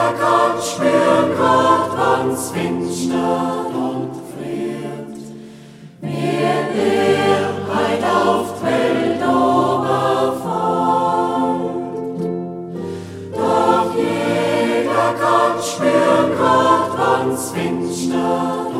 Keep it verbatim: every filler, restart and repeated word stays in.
jeder kann spüren Gott, wann's finster und friert. Wer er heut auf die Welt oberfällt. Doch jeder kann spüren Gott, wann's finster